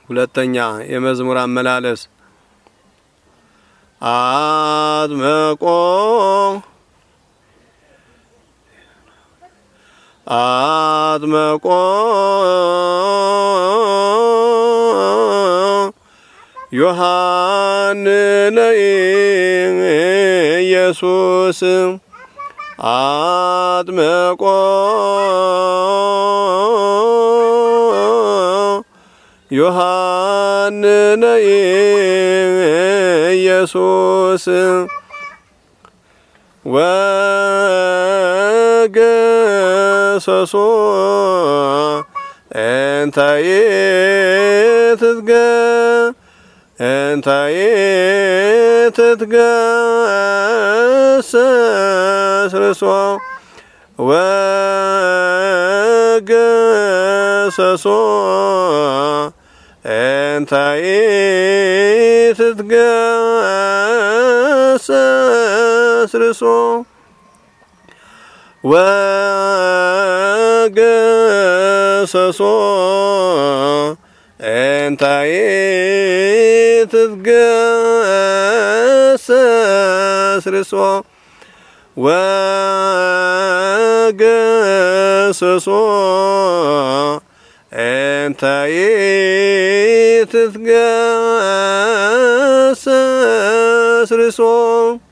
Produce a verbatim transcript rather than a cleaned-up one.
ሁለተኛ የመዝሙር አመላለስ አጥመቆ አጥመቆ ዮሐንስ ኢየሱስ አጥመቆ ዮሐንስ ኢየሱስ ወገሰሶ እንተ ይትትገ እንተ ይትትገሰስ ርሶ ወገሰሶ እንተ ይትትገሰስ ርሶ ወገሰሶ እንተ ይትትገሰስ ርሶ ወገሰሶ እንተ ይትትገሰስ ርሶ